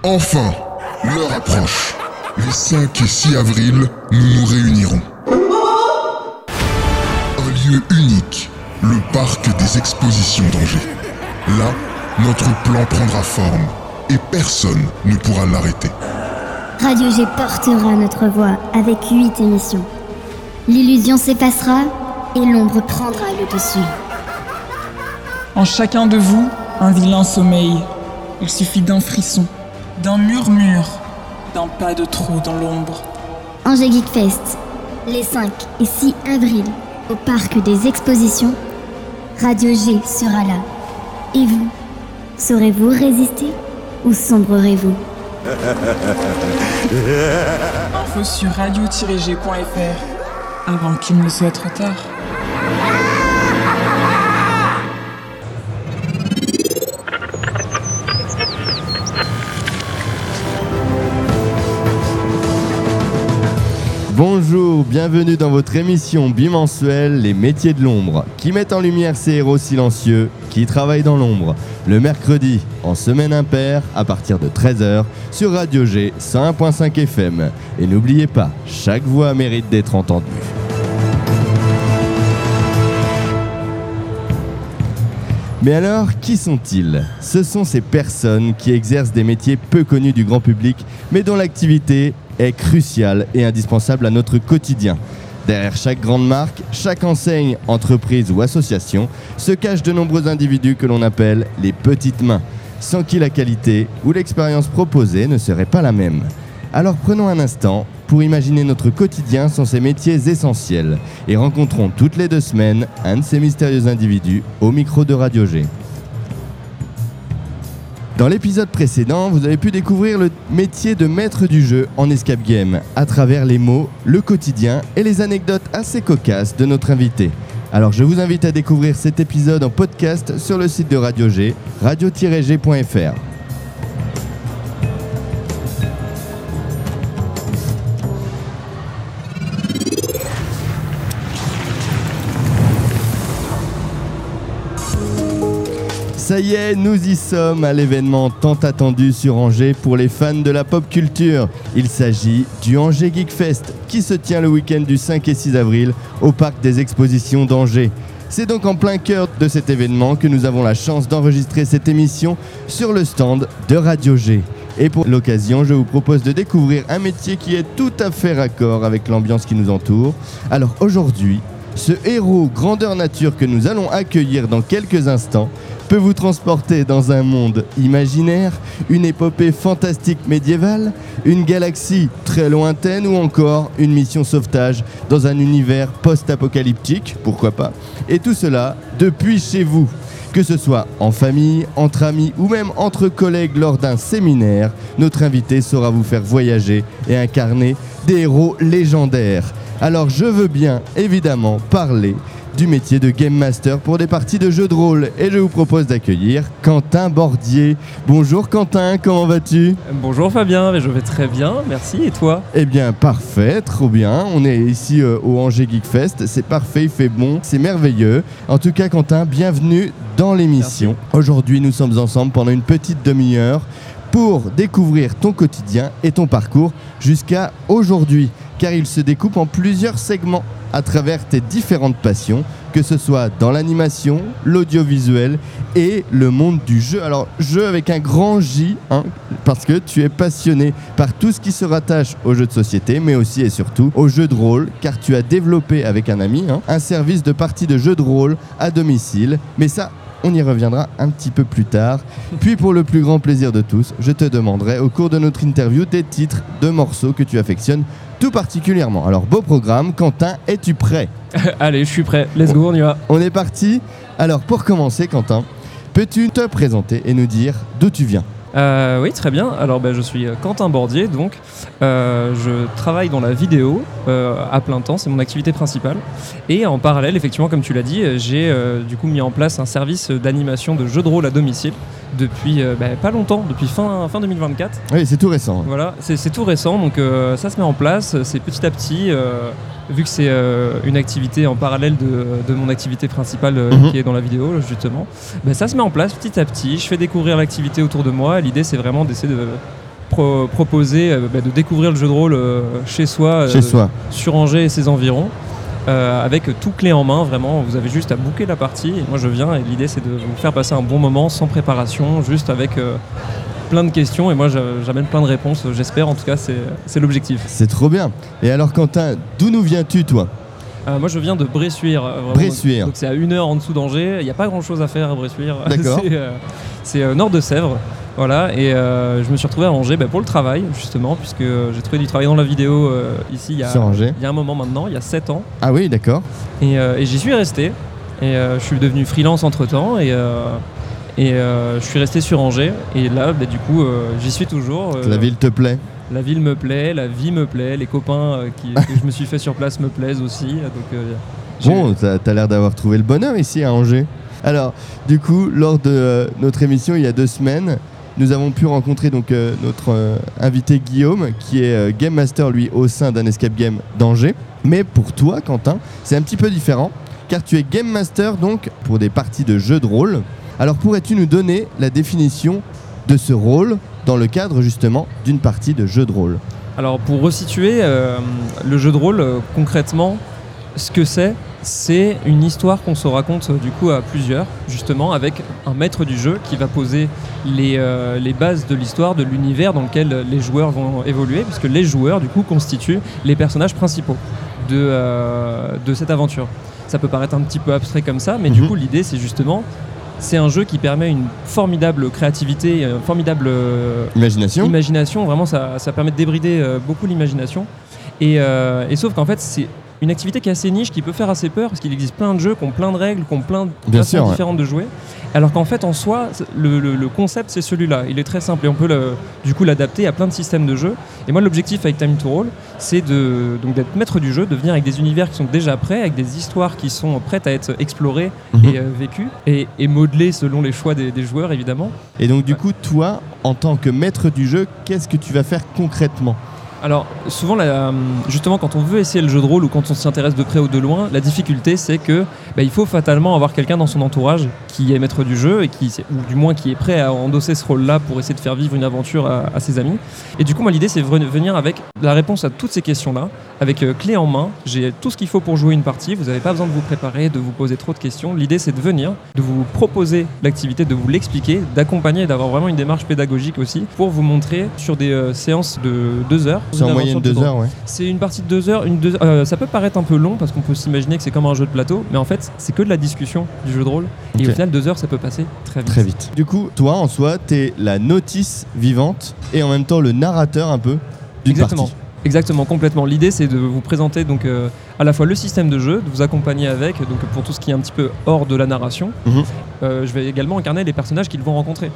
Enfin, l'heure approche. Les 5 et 6 avril, nous nous réunirons. Un lieu unique, le parc des expositions d'Angers. Là, notre plan prendra forme et personne ne pourra l'arrêter. Radio G portera notre voix avec 8 émissions. L'illusion s'effacera et l'ombre prendra le dessus. En chacun de vous, un vilain sommeil. Il suffit d'un frisson, d'un murmure, d'un pas de trop dans l'ombre. Angers Geek Fest, les 5 et 6 avril, au parc des expositions, Radio G sera là. Et vous, saurez-vous résister ou sombrerez-vous? Info sur radio-g.fr, avant qu'il ne soit trop tard. Bonjour, bienvenue dans votre émission bimensuelle Les métiers de l'ombre, qui mettent en lumière ces héros silencieux qui travaillent dans l'ombre, le mercredi, en semaine impaire, à partir de 13h, sur Radio G 101.5 FM. Et n'oubliez pas, chaque voix mérite d'être entendue. Mais alors, qui sont-ils ? Ce sont ces personnes qui exercent des métiers peu connus du grand public, mais dont l'activité est cruciale et indispensable à notre quotidien. Derrière chaque grande marque, chaque enseigne, entreprise ou association, se cachent de nombreux individus que l'on appelle les petites mains, sans qui la qualité ou l'expérience proposée ne serait pas la même. Alors prenons un instant pour imaginer notre quotidien sans ces métiers essentiels et rencontrons toutes les 2 semaines un de ces mystérieux individus au micro de Radio G. Dans l'épisode précédent, vous avez pu découvrir le métier de maître du jeu en escape game à travers les mots, le quotidien et les anecdotes assez cocasses de notre invité. Alors je vous invite à découvrir cet épisode en podcast sur le site de Radio G, radio-g.fr. Ça y est, nous y sommes à l'événement tant attendu sur Angers pour les fans de la pop culture. Il s'agit du Angers Geek Fest qui se tient le week-end du 5 et 6 avril au parc des expositions d'Angers. C'est donc en plein cœur de cet événement que nous avons la chance d'enregistrer cette émission sur le stand de Radio G. Et pour l'occasion, je vous propose de découvrir un métier qui est tout à fait raccord avec l'ambiance qui nous entoure. Alors aujourd'hui, ce héros grandeur nature que nous allons accueillir dans quelques instants peut vous transporter dans un monde imaginaire, une épopée fantastique médiévale, une galaxie très lointaine ou encore une mission sauvetage dans un univers post-apocalyptique, pourquoi pas. Et tout cela depuis chez vous. Que ce soit en famille, entre amis ou même entre collègues lors d'un séminaire, notre invité saura vous faire voyager et incarner des héros légendaires. Alors je veux bien évidemment parler du métier de Game Master pour des parties de jeux de rôle et je vous propose d'accueillir Quentin Bordier. Bonjour Quentin, comment vas-tu ? Bonjour Fabien, je vais très bien, merci, et toi ? Eh bien parfait, trop bien, on est ici au Angers Geek Fest, c'est parfait, il fait bon, c'est merveilleux. En tout cas Quentin, bienvenue dans l'émission. Merci. Aujourd'hui nous sommes ensemble pendant une petite demi-heure pour découvrir ton quotidien et ton parcours jusqu'à aujourd'hui, car il se découpe en plusieurs segments à travers tes différentes passions, que ce soit dans l'animation, l'audiovisuel et le monde du jeu. Alors, jeu avec un grand J, parce que tu es passionné par tout ce qui se rattache aux jeux de société, mais aussi et surtout aux jeux de rôle, car tu as développé avec un ami un service de partie de jeux de rôle à domicile. Mais ça, on y reviendra un petit peu plus tard. Puis pour le plus grand plaisir de tous, je te demanderai au cours de notre interview des titres de morceaux que tu affectionnes tout particulièrement. Alors beau programme, Quentin, es-tu prêt ? Allez, je suis prêt, let's go, on y va. On est parti ? Alors pour commencer Quentin, peux-tu te présenter et nous dire d'où tu viens ? Oui, très bien. Alors, je suis Quentin Bordier, donc je travaille dans la vidéo à plein temps, c'est mon activité principale. Et en parallèle, effectivement, comme tu l'as dit, j'ai du coup mis en place un service d'animation de jeux de rôle à domicile depuis pas longtemps, depuis fin 2024. Oui, c'est tout récent. Voilà, c'est tout récent, donc ça se met en place, c'est petit à petit. Vu que c'est une activité en parallèle de mon activité principale qui est dans la vidéo justement, ça se met en place petit à petit, je fais découvrir l'activité autour de moi et l'idée c'est vraiment d'essayer proposer de découvrir le jeu de rôle chez soi, sur Angers et ses environs. Avec tout clé en main, vraiment, vous avez juste à booker la partie et moi je viens et l'idée c'est de vous faire passer un bon moment sans préparation, juste avec plein de questions et moi j'amène plein de réponses, j'espère, en tout cas c'est l'objectif. C'est trop bien. Et alors Quentin, d'où nous viens-tu toi ? Moi je viens de Bressuire. Bressuire. Donc c'est à 1 heure en dessous d'Angers, il n'y a pas grand chose à faire à Bressuire. D'accord. c'est nord de Sèvres. Voilà, et je me suis retrouvé à Angers pour le travail, justement, puisque j'ai trouvé du travail dans la vidéo ici il y a un moment maintenant, il y a 7 ans. Ah oui, d'accord. Et j'y suis resté, et je suis devenu freelance entre-temps, et je suis resté sur Angers, et là, du coup, j'y suis toujours. La ville te plaît ? La ville me plaît, la vie me plaît, les copains que je me suis fait sur place me plaisent aussi. Donc, t'as l'air d'avoir trouvé le bonheur ici à Angers. Alors, du coup, lors de notre émission il y a 2 semaines, nous avons pu rencontrer donc notre invité Guillaume, qui est Game Master, lui, au sein d'un escape game d'Angers. Mais pour toi, Quentin, c'est un petit peu différent, car tu es Game Master donc pour des parties de jeux de rôle. Alors, pourrais-tu nous donner la définition de ce rôle dans le cadre, justement, d'une partie de jeu de rôle ? Alors, pour resituer, le jeu de rôle, concrètement, ce que c'est une histoire qu'on se raconte du coup à plusieurs, justement avec un maître du jeu qui va poser les bases de l'histoire, de l'univers dans lequel les joueurs vont évoluer, puisque les joueurs du coup constituent les personnages principaux de cette aventure. Ça peut paraître un petit peu abstrait comme ça, mais du coup l'idée c'est justement, c'est un jeu qui permet une formidable créativité, une formidable imagination. Vraiment ça permet de débrider beaucoup l'imagination, et sauf qu'en fait c'est une activité qui est assez niche, qui peut faire assez peur, parce qu'il existe plein de jeux qui ont plein de règles, qui ont plein de façons différentes de jouer. Alors qu'en fait, en soi, le concept, c'est celui-là. Il est très simple et on peut du coup l'adapter à plein de systèmes de jeu. Et moi, l'objectif avec Time to Roll, c'est d'être maître du jeu, de venir avec des univers qui sont déjà prêts, avec des histoires qui sont prêtes à être explorées et vécues, et modelées selon les choix des joueurs, évidemment. Et donc, du coup, toi, en tant que maître du jeu, qu'est-ce que tu vas faire concrètement ? Alors souvent, justement, quand on veut essayer le jeu de rôle ou quand on s'y intéresse de près ou de loin, la difficulté c'est que il faut fatalement avoir quelqu'un dans son entourage qui est maître du jeu et ou du moins qui est prêt à endosser ce rôle-là pour essayer de faire vivre une aventure à ses amis. Et du coup, moi, l'idée c'est venir avec la réponse à toutes ces questions-là, avec clé en main. J'ai tout ce qu'il faut pour jouer une partie. Vous n'avez pas besoin de vous préparer, de vous poser trop de questions. L'idée c'est de venir, de vous proposer l'activité, de vous l'expliquer, d'accompagner, d'avoir vraiment une démarche pédagogique aussi pour vous montrer sur des séances de 2 heures. C'est en moyenne 2 heures, ouais. C'est une partie de 2 heures. Ça peut paraître un peu long parce qu'on peut s'imaginer que c'est comme un jeu de plateau, mais en fait, c'est que de la discussion du jeu de rôle. Et au final, 2 heures, ça peut passer très vite. Du coup, toi, en soi, t'es la notice vivante et en même temps le narrateur un peu d'une partie. Exactement, complètement. L'idée, c'est de vous présenter donc à la fois le système de jeu, de vous accompagner avec, donc pour tout ce qui est un petit peu hors de la narration. Je vais également incarner les personnages qu'ils vont rencontrer.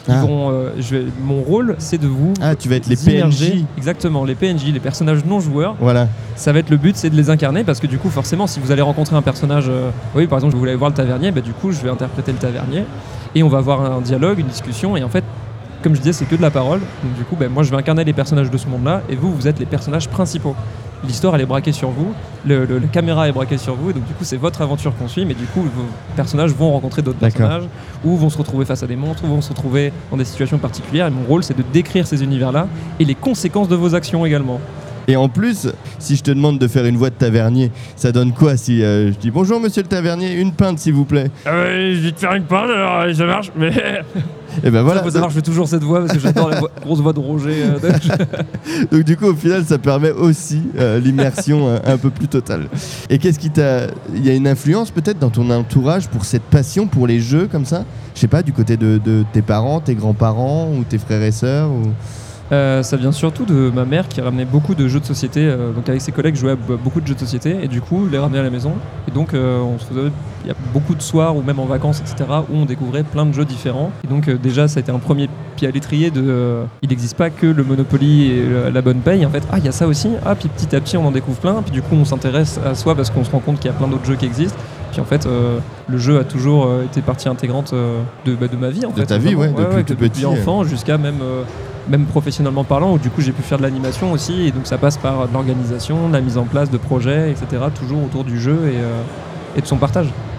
Mon rôle, c'est de vous. Tu vas être les immerger. PNJ. Exactement, les PNJ, les personnages non joueurs. Voilà. Ça va être le but, c'est de les incarner parce que du coup, forcément, si vous allez rencontrer un personnage, par exemple, vous voulez voir le tavernier, du coup, je vais interpréter le tavernier et on va avoir un dialogue, une discussion, et en fait, comme je disais, c'est que de la parole. Donc du coup, moi, je vais incarner les personnages de ce monde-là et vous êtes les personnages principaux. L'histoire, elle est braquée sur vous, la caméra est braquée sur vous, et donc du coup, c'est votre aventure qu'on suit, mais du coup, vos personnages vont rencontrer d'autres personnages, ou vont se retrouver face à des monstres, ou vont se retrouver dans des situations particulières, et mon rôle, c'est de décrire ces univers-là, et les conséquences de vos actions également. Et en plus, si je te demande de faire une voix de tavernier, ça donne quoi si je dis bonjour monsieur le tavernier, une pinte s'il vous plaît. Je vais te faire une pinte, alors ça marche, mais... Et ben voilà. Ça, faut savoir, je fais toujours cette voix parce que j'adore la grosse voix de Roger. Donc du coup, au final, ça permet aussi l'immersion un peu plus totale. Et qu'est-ce qui il y a une influence peut-être dans ton entourage pour cette passion pour les jeux comme ça ? Je sais pas, du côté de tes parents, tes grands-parents ou tes frères et sœurs ou... Ça vient surtout de ma mère qui ramenait beaucoup de jeux de société, donc avec ses collègues je jouais à beaucoup de jeux de société et du coup les ramenait à la maison et donc il y a beaucoup de soirs ou même en vacances etc où on découvrait plein de jeux différents et donc déjà ça a été un premier pied à l'étrier il n'existe pas que le Monopoly et la bonne paye en fait, il y a ça aussi, puis petit à petit on en découvre plein, puis du coup on s'intéresse à soi parce qu'on se rend compte qu'il y a plein d'autres jeux qui existent. Puis en fait, le jeu a toujours été partie intégrante de ma vie. De ta vie, depuis enfant jusqu'à même professionnellement parlant, où du coup j'ai pu faire de l'animation aussi, et donc ça passe par de l'organisation, de la mise en place de projets, etc. Toujours autour du jeu et de son partage.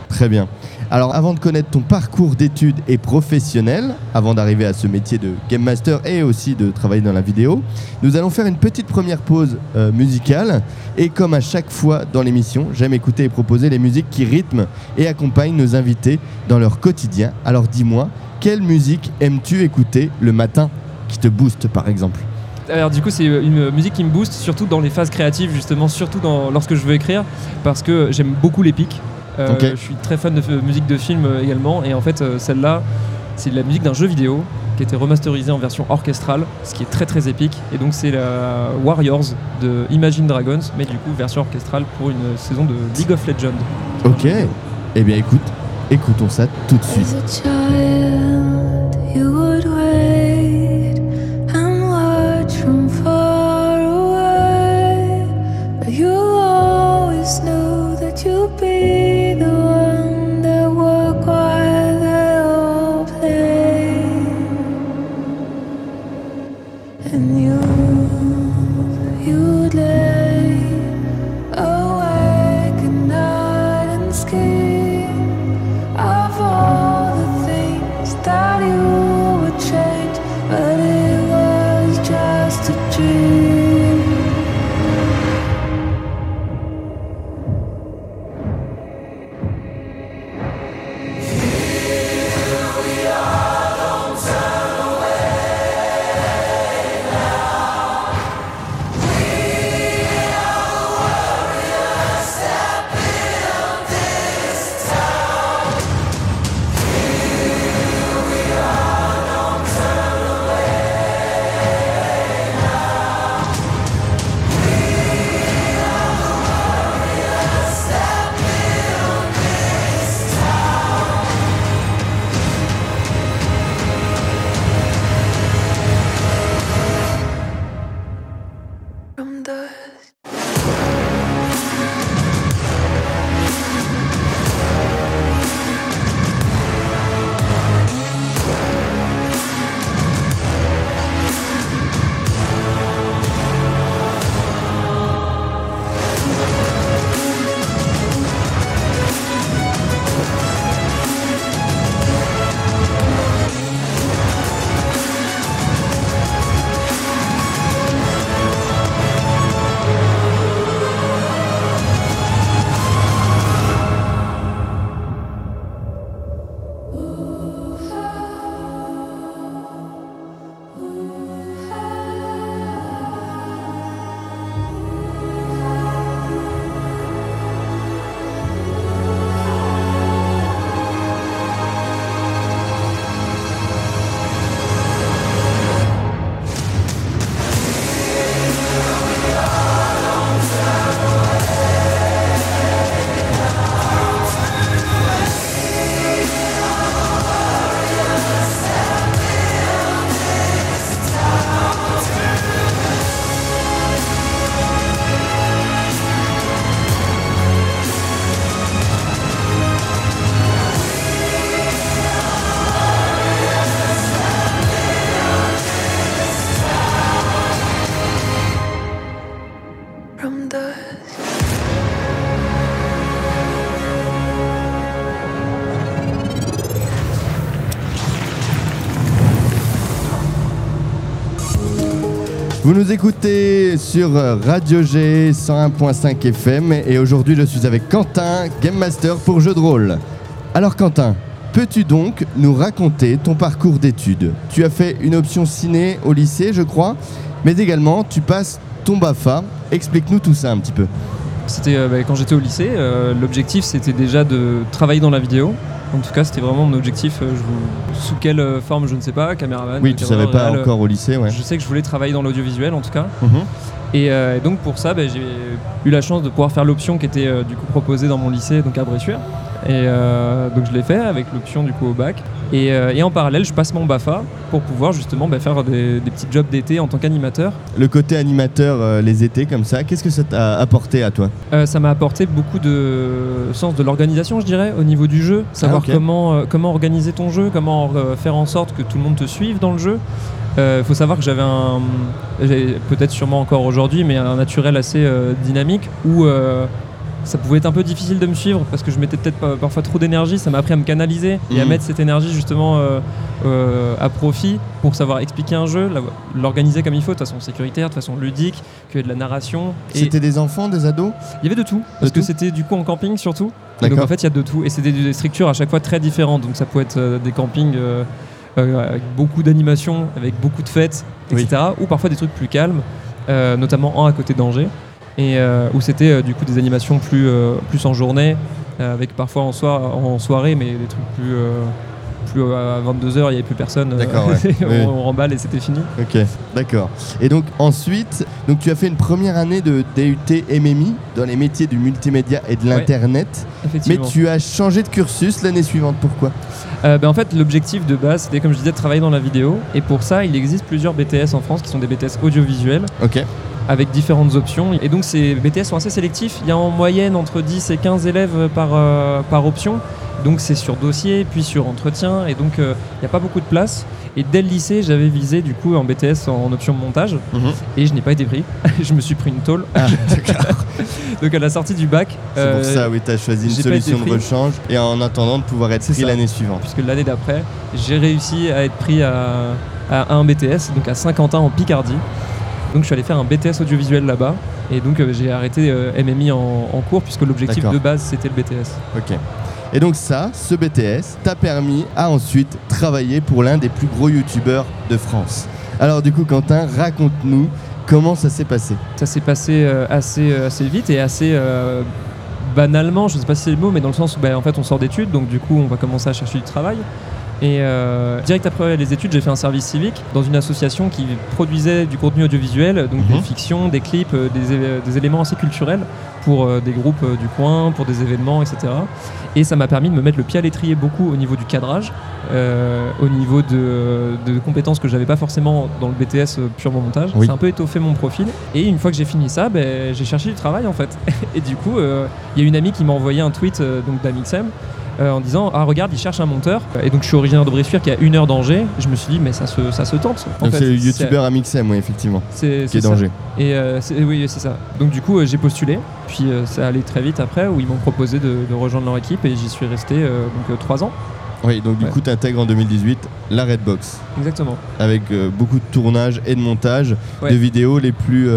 Très bien. Alors avant de connaître ton parcours d'études et professionnel, avant d'arriver à ce métier de Game Master et aussi de travailler dans la vidéo, nous allons faire une petite première pause musicale. Et comme à chaque fois dans l'émission, j'aime écouter et proposer les musiques qui rythment et accompagnent nos invités dans leur quotidien. Alors dis-moi, quelle musique aimes-tu écouter le matin qui te booste par exemple ? Alors du coup c'est une musique qui me booste, surtout dans les phases créatives justement, surtout lorsque je veux écrire, parce que j'aime beaucoup l'épique. Okay. Je suis très fan de musique de film également, et en fait celle-là c'est de la musique d'un jeu vidéo qui a été remasterisée en version orchestrale, ce qui est très très épique, et donc c'est la Warriors de Imagine Dragons, mais du coup version orchestrale pour une saison de League of Legends. Ok, eh bien écoutons ça tout de suite. Vous nous écoutez sur Radio G 101.5 FM et aujourd'hui je suis avec Quentin, Game Master pour Jeux de rôle. Alors Quentin, peux-tu donc nous raconter ton parcours d'études ? Tu as fait une option ciné au lycée je crois, mais également tu passes ton BAFA. Explique-nous tout ça un petit peu. C'était quand j'étais au lycée, l'objectif c'était déjà de travailler dans la vidéo. En tout cas, c'était vraiment mon objectif. Sous quelle forme, je ne sais pas, caméraman. Oui, tu ne savais pas encore au lycée, ouais. Je sais que je voulais travailler dans l'audiovisuel, en tout cas. Mm-hmm. Et donc pour ça, j'ai eu la chance de pouvoir faire l'option qui était du coup proposée dans mon lycée, donc à Bressuire. Et donc je l'ai fait avec l'option du coup au bac. Et en parallèle, je passe mon BAFA pour pouvoir justement faire des petits jobs d'été en tant qu'animateur. Le côté animateur, les étés comme ça, qu'est-ce que ça t'a apporté à toi ? Ça m'a apporté beaucoup de sens de l'organisation, je dirais, au niveau du jeu. Savoir comment organiser ton jeu, comment faire en sorte que tout le monde te suive dans le jeu. Faut savoir que j'ai peut-être sûrement encore aujourd'hui, mais un naturel assez dynamique où ça pouvait être un peu difficile de me suivre parce que je mettais peut-être parfois trop d'énergie. Ça m'a appris à me canaliser et à mettre cette énergie justement à profit pour savoir expliquer un jeu, l'organiser comme il faut, de façon sécuritaire, de façon ludique, qu'il y ait de la narration. C'était des enfants, des ados ? Il y avait de tout, parce que c'était du coup en camping surtout. D'accord. Donc en fait il y a de tout et c'était des structures à chaque fois très différentes. Donc ça pouvait être des campings avec beaucoup d'animation, avec beaucoup de fêtes, etc. Ou parfois des trucs plus calmes, notamment à côté d'Angers. Et où c'était du coup des animations plus en journée, avec parfois en soirée, mais des trucs plus à 22h, il n'y avait plus personne. D'accord, ouais. On remballe et c'était fini. Ok, d'accord. Et donc ensuite, tu as fait une première année de DUT MMI dans les métiers du multimédia et de l'internet, mais tu as changé de cursus l'année suivante. Pourquoi ? En fait, l'objectif de base, c'était comme je disais, de travailler dans la vidéo. Et pour ça, il existe plusieurs BTS en France qui sont des BTS audiovisuels. Ok. Avec différentes options. Et donc ces BTS sont assez sélectifs. Il y a en moyenne entre 10 et 15 élèves par option. Donc c'est sur dossier, puis sur entretien. Et donc il n'y a pas beaucoup de place. Et dès le lycée, j'avais visé du coup en BTS en option montage. Et je n'ai pas été pris. Je me suis pris une tôle. Ah, d'accord. Donc à la sortie du bac... C'est pour ça, oui, tu as choisi une solution de rechange. Et en attendant de pouvoir être pris l'année suivante. Puisque l'année d'après, j'ai réussi à être pris à un BTS, donc à Saint-Quentin en Picardie. Donc je suis allé faire un BTS audiovisuel là-bas et donc j'ai arrêté MMI en cours puisque l'objectif de base c'était le BTS. Ok. Et donc ce BTS t'a permis à ensuite travailler pour l'un des plus gros youtubeurs de France. Alors du coup Quentin, raconte-nous comment ça s'est passé. Ça s'est passé assez vite et assez banalement, je ne sais pas si c'est le mot, mais dans le sens où en fait on sort d'études donc du coup on va commencer à chercher du travail. Et direct après les études, j'ai fait un service civique dans une association qui produisait du contenu audiovisuel, donc des fictions, des clips, des éléments assez culturels pour des groupes du coin, pour des événements, etc. Et ça m'a permis de me mettre le pied à l'étrier beaucoup au niveau du cadrage, au niveau de compétences que j'avais pas forcément dans le BTS purement montage. Ça a un peu étoffé mon profil. Et une fois que j'ai fini ça, j'ai cherché du travail en fait. Et du coup, il y a une amie qui m'a envoyé un tweet d'Amixem. En disant regarde il cherche un monteur et donc je suis originaire de Bressuire qui est à 1 heure d'Angers. Je me suis dit mais ça se tente en donc fait. C'est le youtubeur Amixem, oui effectivement, qui est d'Angers. Et oui c'est ça. Donc du coup j'ai postulé puis ça allait très vite après où ils m'ont proposé de rejoindre leur équipe et j'y suis resté 3 ans. Oui, donc du coup tu intègres en 2018 la Redbox. Exactement. Avec beaucoup de tournage et de montage de vidéos les plus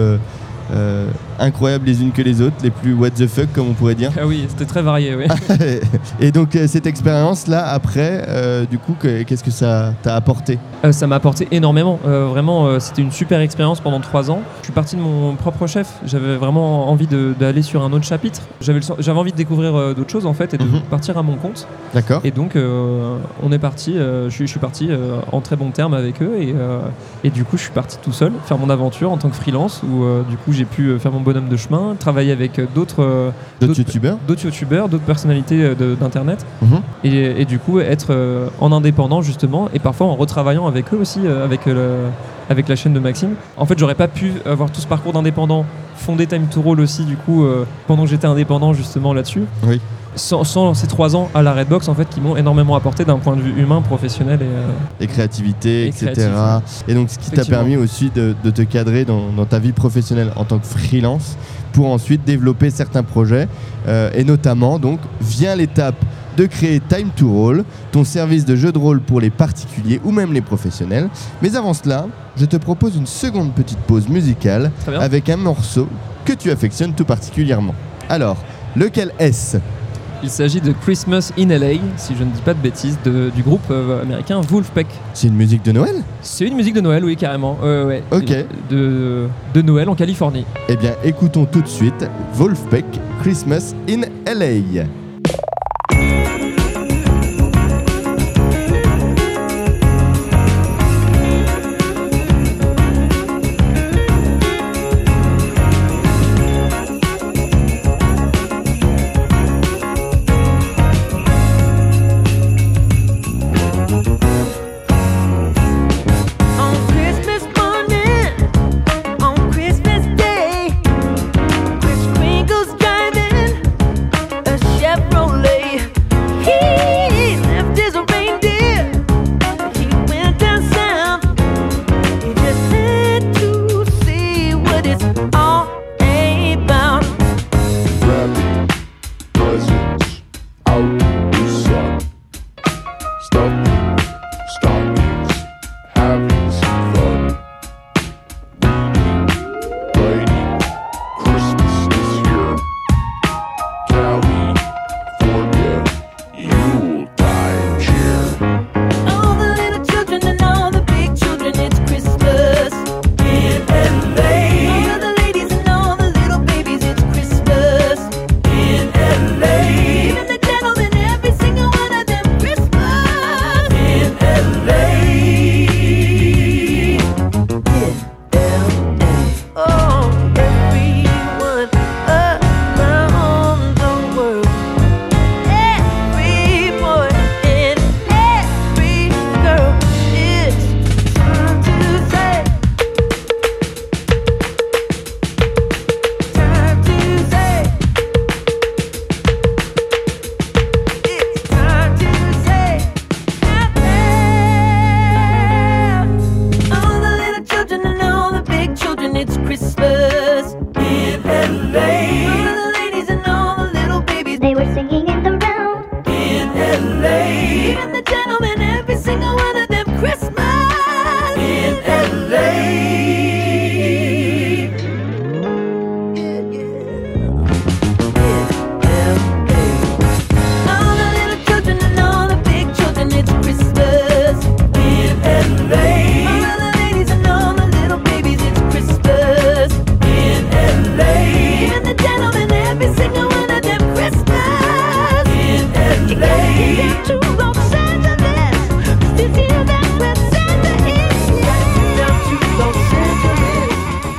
incroyables les unes que les autres, les plus what the fuck comme on pourrait dire. Ah oui, c'était très varié, oui. Et donc cette expérience-là, après, du coup, qu'est-ce que ça t'a apporté ? Ça m'a apporté énormément. Vraiment, c'était une super expérience pendant 3 ans. Je suis parti de mon propre chef. J'avais vraiment envie d'aller sur un autre chapitre. J'avais envie de découvrir d'autres choses en fait et de partir à mon compte. D'accord. Et donc, on est parti. Je suis parti en très bon terme avec eux et du coup, je suis parti tout seul faire mon aventure en tant que freelance où du coup, j'ai pu faire mon bonhomme de chemin, travailler avec d'autres youtubeurs, d'autres personnalités d'internet et du coup être en indépendant justement et parfois en retravaillant avec eux aussi avec la chaîne de Maxime. En fait j'aurais pas pu avoir tout ce parcours d'indépendant, fonder Time to Roll aussi du coup pendant que j'étais indépendant justement là-dessus. Oui. Sans ces 3 ans à la Redbox en fait qui m'ont énormément apporté d'un point de vue humain, professionnel et créativité, etc. Et donc ce qui t'a permis aussi de te cadrer dans ta vie professionnelle en tant que freelance pour ensuite développer certains projets et notamment donc vient l'étape de créer Time to Roll, ton service de jeu de rôle pour les particuliers ou même les professionnels. Mais avant cela, je te propose une seconde petite pause musicale avec un morceau que tu affectionnes tout particulièrement. Alors, lequel est-ce ? Il s'agit de Christmas in LA, si je ne dis pas de bêtises, du groupe américain Wolfpack. C'est une musique de Noël ? C'est une musique de Noël, oui, carrément. Ouais. Ok. De Noël en Californie. Eh bien, écoutons tout de suite Wolfpack, Christmas in LA. Chef having some fun. Raining Christmas this year. California, Yuletide cheer. All the little children and all the big children, it's Christmas in LA. All the ladies and all the little babies, it's Christmas in LA. Even the gentlemen, every single one of them, Christmas in LA. Oh, everyone around the world, every boy and every girl, it's time to say, time to say, it's time to say, all the little children and all the big children, it's Christmas in LA. All the ladies and all the little babies, They were singing in the round. in LA. Even the gentlemen, every single one of them, Christmas in LA. Yeah, yeah. All the little children and all the big children, it's Christmas in LA. All the ladies and all the little babies, it's Christmas in LA. Even the gentlemen, every single one of them, Christmas in LA. To Los Angeles, to feel that where Santa is. Down to Los Angeles.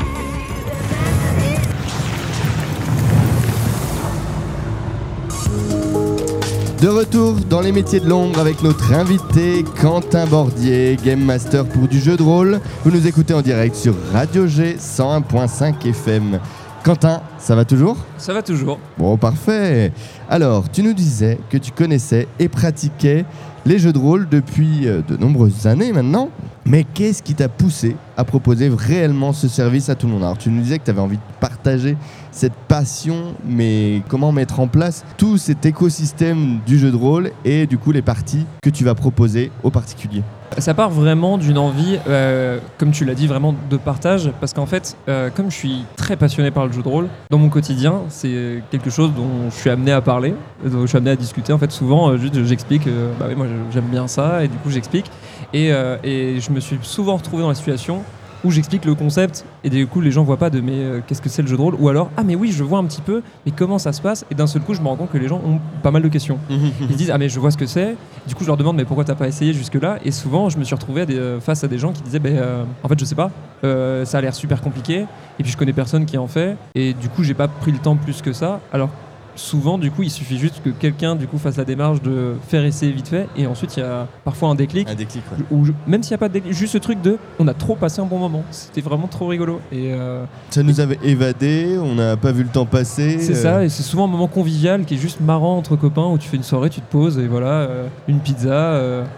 De retour dans les métiers de l'ombre avec notre invité Quentin Bordier, Game Master pour du jeu de rôle. Vous nous écoutez en direct sur Radio G 101.5 FM. Quentin, ça va toujours ? Ça va toujours. Bon, parfait. Alors, tu nous disais que tu connaissais et pratiquais les jeux de rôle depuis de nombreuses années maintenant. Mais qu'est-ce qui t'a poussé à proposer réellement ce service à tout le monde ? Alors, tu nous disais que tu avais envie de partager cette passion, mais comment mettre en place tout cet écosystème du jeu de rôle et du coup les parties que tu vas proposer aux particuliers ? Ça part vraiment d'une envie, comme tu l'as dit, vraiment de partage, parce qu'en fait, comme je suis très passionné par le jeu de rôle, dans mon quotidien, c'est quelque chose dont je suis amené à parler, dont je suis amené à discuter. En fait, souvent, juste j'explique, bah oui, moi j'aime bien ça, et du coup j'explique. Et je me suis souvent retrouvé dans la situation où j'explique le concept et du coup les gens voient pas de mais qu'est-ce que c'est le jeu de rôle, ou alors ah mais oui je vois un petit peu mais comment ça se passe, et d'un seul coup je me rends compte que les gens ont pas mal de questions. Ils disent ah mais je vois ce que c'est, du coup je leur demande mais pourquoi t'as pas essayé jusque là, et souvent je me suis retrouvé face à des gens qui disaient en fait je sais pas, ça a l'air super compliqué et puis je connais personne qui en fait, et du coup j'ai pas pris le temps plus que ça. Alors souvent, du coup, il suffit juste que quelqu'un du coup fasse la démarche de faire essayer vite fait, et ensuite il y a parfois un déclic. Un déclic, ouais. Ou même s'il n'y a pas de déclic, juste ce truc de on a trop passé un bon moment. C'était vraiment trop rigolo. Et ça nous avait évadé, on n'a pas vu le temps passer. c'est ça, et c'est souvent un moment convivial qui est juste marrant entre copains où tu fais une soirée, tu te poses et voilà, une pizza.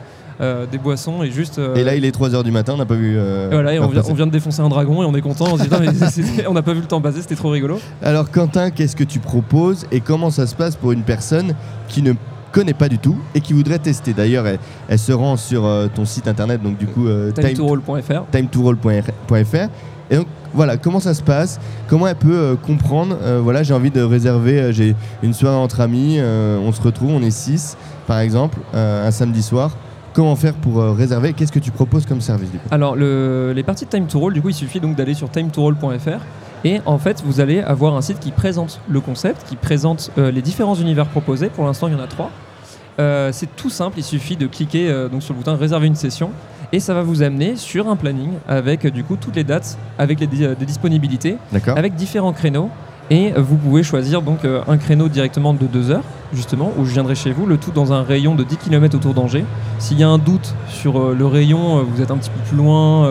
Des boissons et juste. Et là, il est 3h du matin, on n'a pas vu. Et voilà, et on vient de défoncer un dragon et on est content. On se dit, putain, mais on n'a pas vu le temps passer, c'était trop rigolo. Alors, Quentin, qu'est-ce que tu proposes et comment ça se passe pour une personne qui ne connaît pas du tout et qui voudrait tester ? D'ailleurs, elle se rend sur ton site internet, donc du coup, time2roll.fr. time2roll.fr. Et donc, voilà, comment ça se passe ? Comment elle peut comprendre voilà, j'ai envie de réserver, j'ai une soirée entre amis, on se retrouve, on est 6, par exemple, un samedi soir. Comment faire pour réserver ? Qu'est-ce que tu proposes comme service du coup ? Alors, les parties de Time to Roll, du coup, il suffit donc d'aller sur time2roll.fr, et en fait, vous allez avoir un site qui présente le concept, qui présente les différents univers proposés. Pour l'instant, il y en a 3. C'est tout simple, il suffit de cliquer donc sur le bouton réserver une session, et ça va vous amener sur un planning avec du coup toutes les dates, avec des disponibilités, D'accord. avec différents créneaux. Et vous pouvez choisir donc un créneau directement de 2 heures, justement, où je viendrai chez vous, le tout dans un rayon de 10 km autour d'Angers. S'il y a un doute sur le rayon, vous êtes un petit peu plus loin,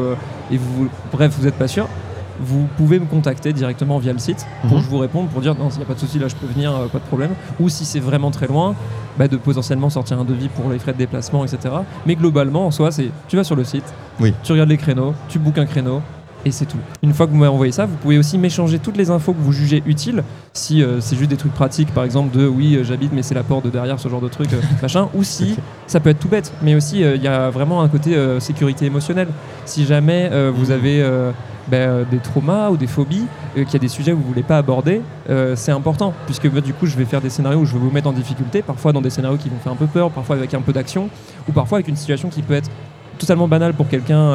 et bref, vous n'êtes pas sûr, vous pouvez me contacter directement via le site pour que je vous réponde, pour dire non, s'il n'y a pas de souci, là je peux venir, pas de problème. Ou si c'est vraiment très loin, de potentiellement sortir un devis pour les frais de déplacement, etc. Mais globalement, en soi, tu vas sur le site, Oui. tu regardes les créneaux, tu bookes un créneau, Et c'est tout. Une fois que vous m'avez envoyé ça, vous pouvez aussi m'échanger toutes les infos que vous jugez utiles. Si c'est juste des trucs pratiques, par exemple de oui, j'habite mais c'est la porte de derrière, ce genre de truc, machin. Ou si ça peut être tout bête, mais aussi il y a vraiment un côté sécurité émotionnelle. Si jamais vous avez des traumas ou des phobies, qu'il y a des sujets que vous voulez pas aborder, c'est important. Puisque du coup, je vais faire des scénarios où je vais vous mettre en difficulté, parfois dans des scénarios qui vont faire un peu peur, parfois avec un peu d'action, ou parfois avec une situation qui peut être totalement banale pour quelqu'un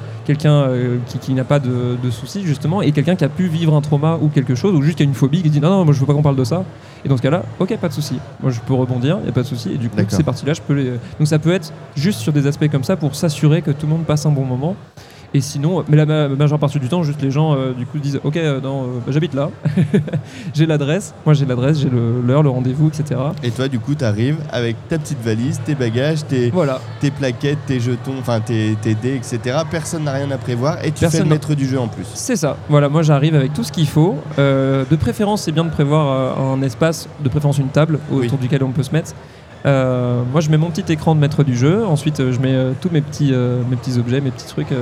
qui n'a pas de soucis justement, et quelqu'un qui a pu vivre un trauma ou quelque chose, ou juste qui a une phobie, qui dit non, moi je veux pas qu'on parle de ça, et dans ce cas là, ok, pas de souci, moi je peux rebondir, y a pas de souci, et du coup D'accord. ces parties là je peux les... Donc ça peut être juste sur des aspects comme ça pour s'assurer que tout le monde passe un bon moment. Et sinon, mais la majeure partie du temps, juste les gens du coup disent ok, j'habite là, j'ai l'adresse, j'ai l'heure, le rendez-vous, etc. Et toi, du coup, t'arrives avec ta petite valise, tes bagages, tes plaquettes, tes jetons, enfin tes dés, etc. Personne n'a rien à prévoir et tu fais le maître du jeu en plus. C'est ça. Voilà, moi j'arrive avec tout ce qu'il faut. De préférence, c'est bien de prévoir un espace, de préférence une table autour duquel on peut se mettre. Moi, je mets mon petit écran de maître du jeu. Ensuite, je mets tous mes petits objets, mes petits trucs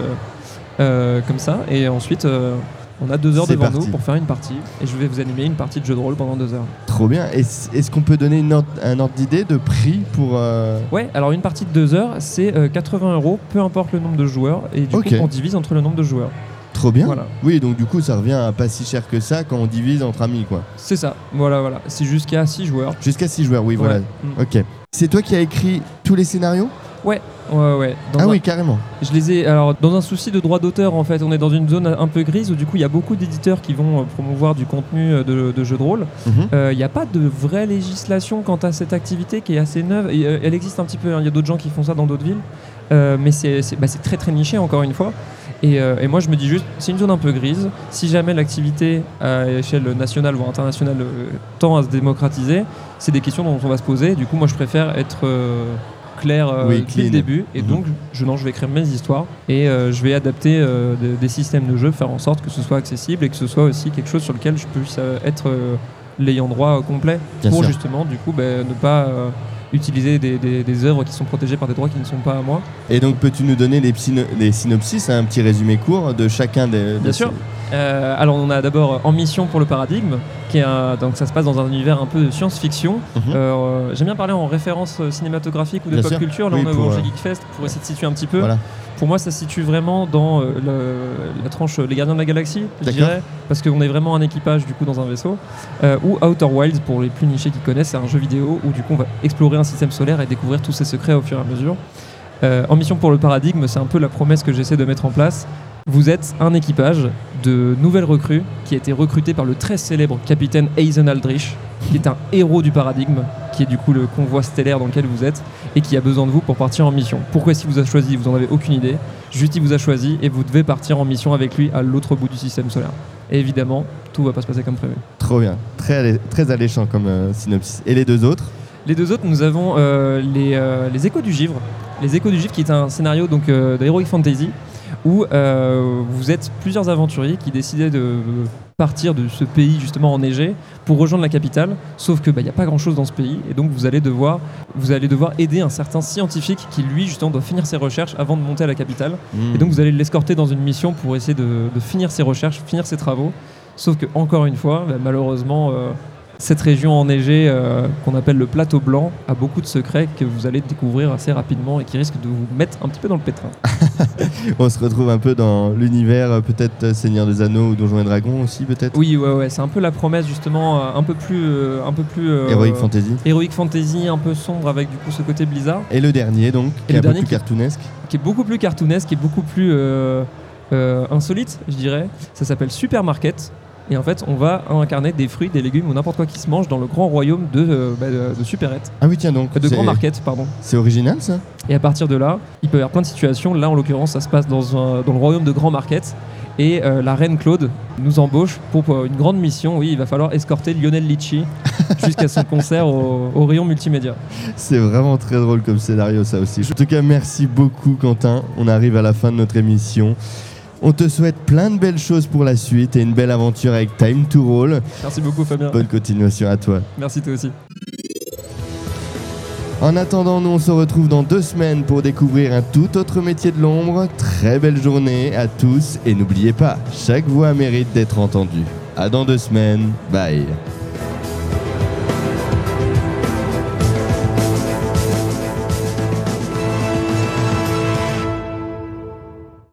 comme ça. Et ensuite, on a 2 heures devant nous pour faire une partie. Et je vais vous animer une partie de jeu de rôle pendant 2 heures. Trop bien. Est-ce qu'on peut donner un ordre d'idée de prix pour... Ouais, alors une partie de 2 heures, c'est 80 €, peu importe le nombre de joueurs. Et du coup, on divise entre le nombre de joueurs. Trop bien. Voilà. Oui, donc du coup, ça revient à pas si cher que ça quand on divise entre amis, quoi. C'est ça. Voilà. C'est jusqu'à 6 joueurs. Jusqu'à 6 joueurs, oui, voilà. Ok. C'est toi qui as écrit tous les scénarios ? Ouais. Oui, carrément. Je les ai. Alors, dans un souci de droit d'auteur, en fait, on est dans une zone un peu grise où du coup, il y a beaucoup d'éditeurs qui vont promouvoir du contenu de jeux de rôle. Il n'y a pas de vraie législation quant à cette activité qui est assez neuve. Elle existe un petit peu. Il y a d'autres gens qui font ça dans d'autres villes, mais c'est très très niché encore une fois. Et moi, je me dis juste, c'est une zone un peu grise. Si jamais l'activité à échelle nationale ou internationale tend à se démocratiser, c'est des questions dont on va se poser. Du coup, moi, je préfère être clair dès le début. Et donc, je vais écrire mes histoires et je vais adapter des systèmes de jeu, faire en sorte que ce soit accessible et que ce soit aussi quelque chose sur lequel je puisse être l'ayant droit complet. Bien pour sûr. justement, du coup, ne pas... utiliser des œuvres qui sont protégées par des droits qui ne sont pas à moi. Et donc, peux-tu nous donner les synopsis, un petit résumé court de chacun des... Bien sûr. Alors, on a d'abord En mission pour le paradigme, donc ça se passe dans un univers un peu de science-fiction. J'aime bien parler en référence cinématographique ou de Bien pop sûr. culture. Là, Oui, on est pour, au Geek Fest pour essayer de situer un petit peu. Voilà. Pour moi, ça se situe vraiment dans la tranche Les Gardiens de la Galaxie, je D'accord. dirais, parce qu'on est vraiment un équipage du coup dans un vaisseau. Ou Outer Wilds, pour les plus nichés qui connaissent, c'est un jeu vidéo où du coup on va explorer un système solaire et découvrir tous ses secrets au fur et à mesure. En mission pour le paradigme, c'est un peu la promesse que j'essaie de mettre en place. Vous êtes un équipage de nouvelles recrues qui a été recruté par le très célèbre capitaine Aizen Aldrich, qui est un héros du paradigme, qui est du coup le convoi stellaire dans lequel vous êtes et qui a besoin de vous pour partir en mission. Pourquoi est-ce qu'il vous a choisi ? Vous n'en avez aucune idée. Juste il vous a choisi et vous devez partir en mission avec lui à l'autre bout du système solaire. Et évidemment, tout va pas se passer comme prévu. Trop bien. Très alléchant comme synopsis. Et les 2 autres ? Les 2 autres, nous avons les Échos du Givre. Les Échos du Givre, qui est un scénario donc, d'Heroic Fantasy, où vous êtes plusieurs aventuriers qui décidaient de partir de ce pays justement enneigé pour rejoindre la capitale, sauf que n'y a pas grand chose dans ce pays et donc vous allez devoir aider un certain scientifique qui lui justement doit finir ses recherches avant de monter à la capitale. Et donc vous allez l'escorter dans une mission pour essayer de finir ses recherches, finir ses travaux, sauf que encore une fois malheureusement cette région enneigée qu'on appelle le plateau blanc a beaucoup de secrets que vous allez découvrir assez rapidement et qui risquent de vous mettre un petit peu dans le pétrin. On se retrouve un peu dans l'univers peut-être Seigneur des Anneaux ou Donjons et Dragons aussi peut-être. Oui, ouais, c'est un peu la promesse justement un peu plus Heroic Fantasy. Heroic Fantasy, un peu sombre avec du coup ce côté Blizzard. Et le dernier donc, qui est un peu plus cartoonesque. Qui est beaucoup plus cartoonesque, qui est beaucoup plus insolite, je dirais. Ça s'appelle Supermarket. Et en fait, on va incarner des fruits, des légumes ou n'importe quoi qui se mange dans le grand royaume de Superette. Ah oui, tiens donc. De Grand Market, pardon. C'est original ça. Et à partir de là, il peut y avoir plein de situations. Là, en l'occurrence, ça se passe dans le royaume de Grand Market. Et la reine Claude nous embauche pour une grande mission. Oui, il va falloir escorter Lionel Litchi jusqu'à son concert au rayon multimédia. C'est vraiment très drôle comme scénario ça aussi. En tout cas, merci beaucoup Quentin. On arrive à la fin de notre émission. On te souhaite plein de belles choses pour la suite et une belle aventure avec Time to Roll. Merci beaucoup Fabien. Bonne continuation à toi. Merci toi aussi. En attendant, nous on se retrouve dans 2 semaines pour découvrir un tout autre métier de l'ombre. Très belle journée à tous et n'oubliez pas, chaque voix mérite d'être entendue. À dans 2 semaines, bye.